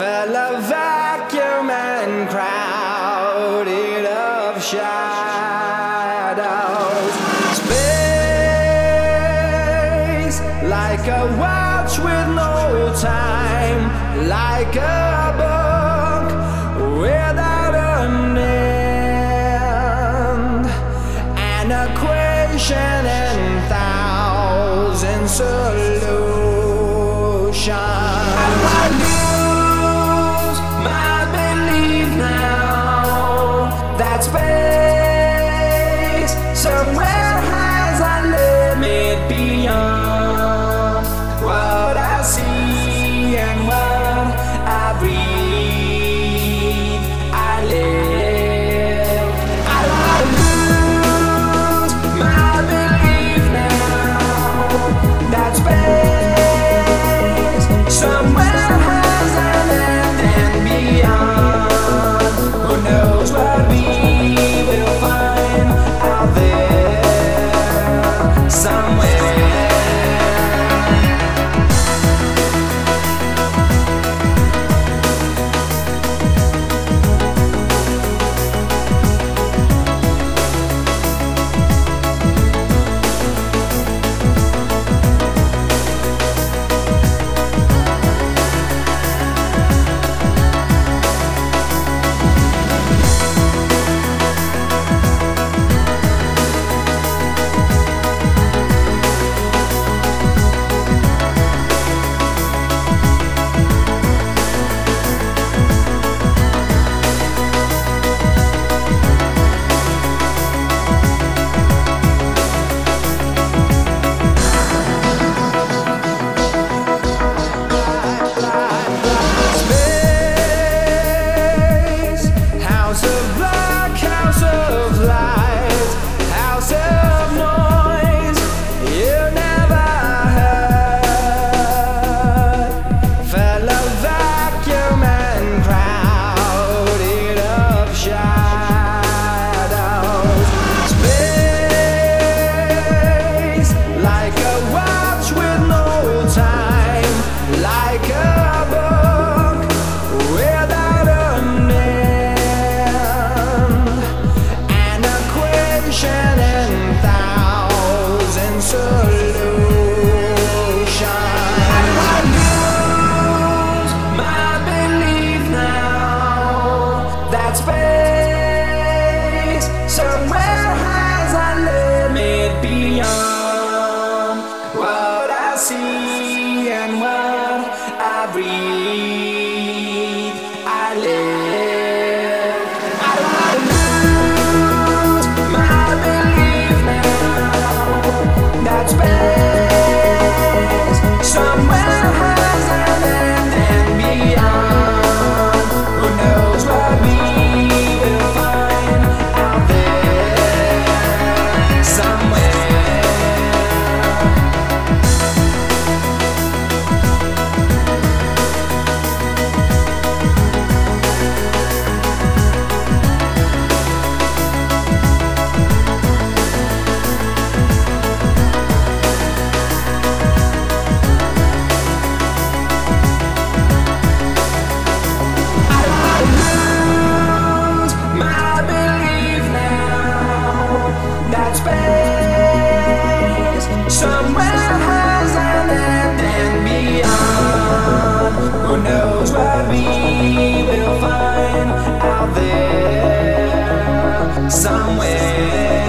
fell a vacuum and crowded of shadows. Space like a watch with no time, like a book without an end, an equation in thousand solutions. I lose my belief now that space somewhere has a limit beyond what I see and what I breathe. I live. I lose my belief now that space somewhere has an end and beyond. Who knows what we will find out there somewhere. That space somewhere has a limit beyond what I see and what I breathe. I live. I lose my belief now that space somewhere has an end and beyond. Who knows what we will find out there somewhere. That space somewhere has an end and beyond. Who knows what we will find out there somewhere.